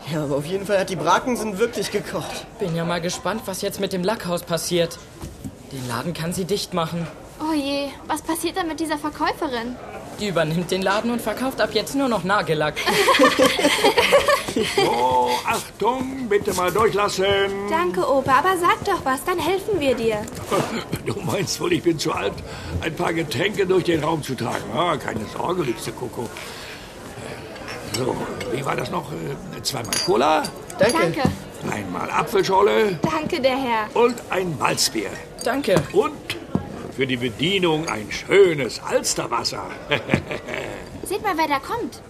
Ja, aber auf jeden Fall hat die Brakensen wirklich gekocht. Bin ja mal gespannt, was jetzt mit dem Lackhaus passiert. Den Laden kann sie dicht machen. Oh je, was passiert dann mit dieser Verkäuferin? Die übernimmt den Laden und verkauft ab jetzt nur noch Nagellack. Oh, Achtung, bitte mal durchlassen. Danke, Opa, aber sag doch was, dann helfen wir dir. Du meinst wohl, ich bin zu alt, ein paar Getränke durch den Raum zu tragen. Ah, keine Sorge, liebste Coco. So, wie war das noch? Zweimal Cola? Danke. Einmal Apfelschorle. Danke, der Herr. Und ein Malzbier. Danke. Und für die Bedienung ein schönes Alsterwasser. Seht mal, wer da kommt.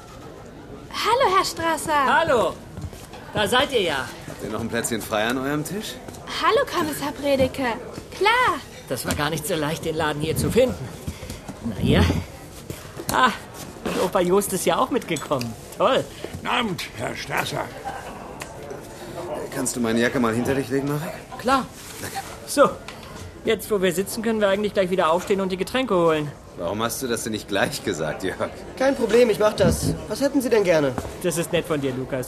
Hallo, Herr Strasser. Hallo, da seid ihr ja. Habt ihr noch ein Plätzchen frei an eurem Tisch? Hallo, Kommissar Predeke. Klar. Das war gar nicht so leicht, den Laden hier zu finden. Na ihr? Ah, und Opa Jost ist ja auch mitgekommen. Toll. Guten Abend, Herr Strasser. Kannst du meine Jacke mal hinter dich legen, Marek? Klar. Danke. So, jetzt wo wir sitzen, können wir eigentlich gleich wieder aufstehen und die Getränke holen. Warum hast du das denn nicht gleich gesagt, Jörg? Kein Problem, ich mach das. Was hätten Sie denn gerne? Das ist nett von dir, Lukas.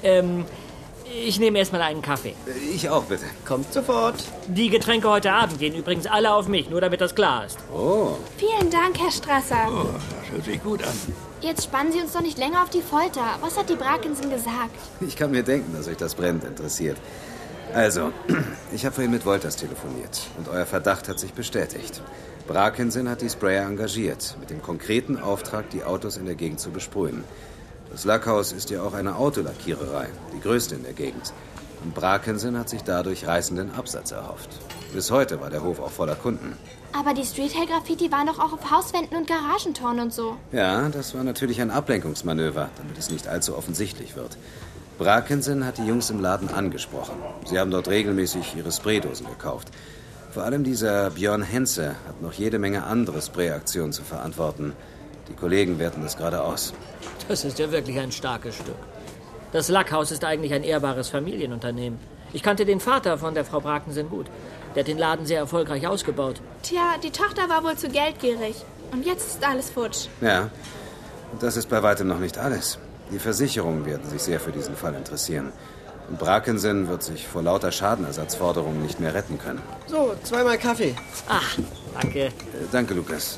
Ich nehme erstmal einen Kaffee. Ich auch, bitte. Kommt sofort. Die Getränke heute Abend gehen übrigens alle auf mich, nur damit das klar ist. Oh. Vielen Dank, Herr Strasser. Oh, das hört sich gut an. Jetzt spannen Sie uns doch nicht länger auf die Folter. Was hat die Brakensen gesagt? Ich kann mir denken, dass euch das brennend interessiert. Also, ich habe vorhin mit Wolters telefoniert und euer Verdacht hat sich bestätigt. Brakensen hat die Sprayer engagiert, mit dem konkreten Auftrag, die Autos in der Gegend zu besprühen. Das Lackhaus ist ja auch eine Autolackiererei, die größte in der Gegend. Und Brakensen hat sich dadurch reißenden Absatz erhofft. Bis heute war der Hof auch voller Kunden. Aber die Street-Hell-Graffiti waren doch auch auf Hauswänden und Garagentoren und so. Ja, das war natürlich ein Ablenkungsmanöver, damit es nicht allzu offensichtlich wird. Brakensen hat die Jungs im Laden angesprochen. Sie haben dort regelmäßig ihre Spraydosen gekauft. Vor allem dieser Björn Henze hat noch jede Menge andere Sprayaktionen zu verantworten. Die Kollegen werten das gerade aus. Das ist ja wirklich ein starkes Stück. Das Lackhaus ist eigentlich ein ehrbares Familienunternehmen. Ich kannte den Vater von der Frau Brakensen gut. Der hat den Laden sehr erfolgreich ausgebaut. Tja, die Tochter war wohl zu geldgierig. Und jetzt ist alles futsch. Ja, und das ist bei weitem noch nicht alles. Die Versicherungen werden sich sehr für diesen Fall interessieren. Und Brakensen wird sich vor lauter Schadenersatzforderungen nicht mehr retten können. So, zweimal Kaffee. Ach, danke. Danke, Lukas.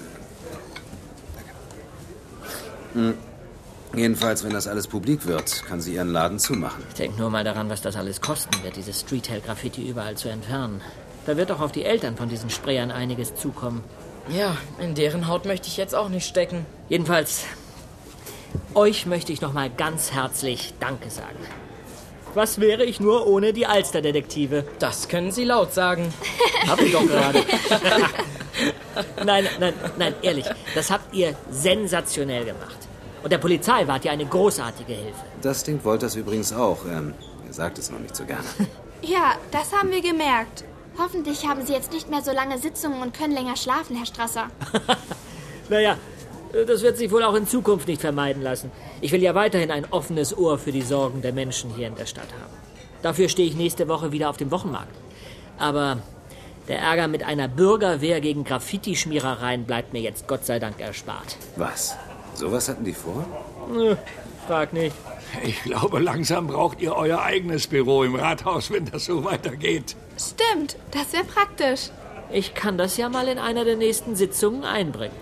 Danke. Jedenfalls, wenn das alles publik wird, kann sie ihren Laden zumachen. Ich denke nur mal daran, was das alles kosten wird, dieses Street-Hell-Graffiti überall zu entfernen. Da wird doch auf die Eltern von diesen Sprayern einiges zukommen. Ja, in deren Haut möchte ich jetzt auch nicht stecken. Jedenfalls, euch möchte ich noch mal ganz herzlich Danke sagen. Was wäre ich nur ohne die Alster-Detektive? Das können Sie laut sagen. Hab ich doch gerade. Nein, ehrlich. Das habt ihr sensationell gemacht. Und der Polizei wart ihr eine großartige Hilfe. Das denkt Wolters übrigens auch. Er sagt es noch nicht so gerne. Ja, das haben wir gemerkt. Hoffentlich haben Sie jetzt nicht mehr so lange Sitzungen und können länger schlafen, Herr Strasser. Naja, das wird sich wohl auch in Zukunft nicht vermeiden lassen. Ich will ja weiterhin ein offenes Ohr für die Sorgen der Menschen hier in der Stadt haben. Dafür stehe ich nächste Woche wieder auf dem Wochenmarkt. Aber der Ärger mit einer Bürgerwehr gegen Graffiti-Schmierereien bleibt mir jetzt Gott sei Dank erspart. Was? Sowas hatten die vor? Frag nicht. Ich glaube, langsam braucht ihr euer eigenes Büro im Rathaus, wenn das so weitergeht. Stimmt, das wäre praktisch. Ich kann das ja mal in einer der nächsten Sitzungen einbringen.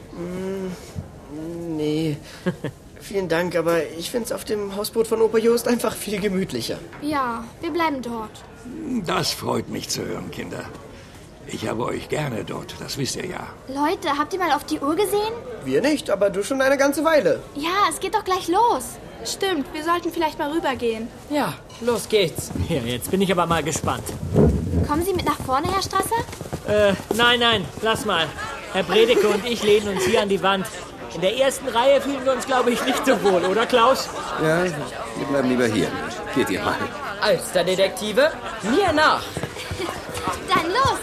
Nee, vielen Dank, aber ich find's auf dem Hausboot von Opa Jost einfach viel gemütlicher. Ja, wir bleiben dort. Das freut mich zu hören, Kinder. Ich habe euch gerne dort, das wisst ihr ja. Leute, habt ihr mal auf die Uhr gesehen? Wir nicht, aber du schon eine ganze Weile. Ja, es geht doch gleich los. Stimmt, wir sollten vielleicht mal rübergehen. Ja, los geht's. Ja, jetzt bin ich aber mal gespannt. Kommen Sie mit nach vorne, Herr Strasser? Nein, lass mal. Herr Predeke und ich lehnen uns hier an die Wand. In der ersten Reihe fühlen wir uns, glaube ich, nicht so wohl, oder Klaus? Ja, wir bleiben lieber hier. Geht ihr mal. Alster-Detektive, mir nach. Dann los!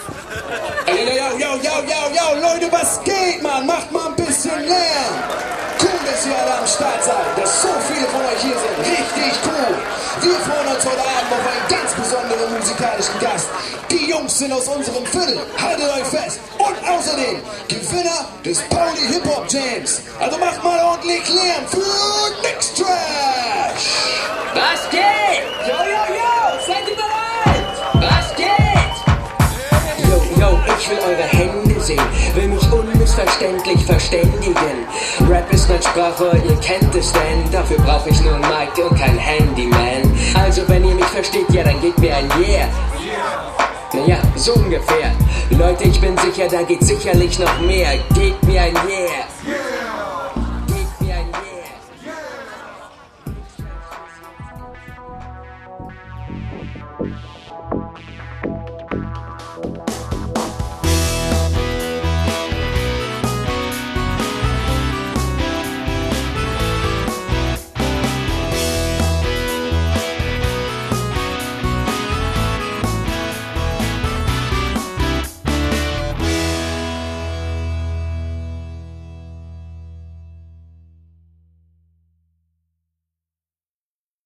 Yo, Leute, was geht, Mann? Macht mal ein bisschen Lärm. Cool, dass ihr alle am Start seid, dass so viele von euch hier sind. Richtig cool. Wir freuen uns heute Abend auf einen ganz besonderen musikalischen Gast. Die Jungs sind aus unserem Viertel. Haltet euch fest. Und außerdem Gewinner des Pauli Hip-Hop Jams. Also macht mal ordentlich Lärm für Nix Trash. Was geht? will eure Hände sehen, will mich unmissverständlich verständigen. Rap ist meine Sprache, ihr kennt es denn. Dafür brauche ich nur ein Mic und kein Handyman. Also wenn ihr mich versteht, ja dann gebt mir ein Yeah. Naja, so ungefähr. Leute, ich bin sicher, da geht sicherlich noch mehr. Gebt mir ein Yeah. Gebt mir ein Yeah.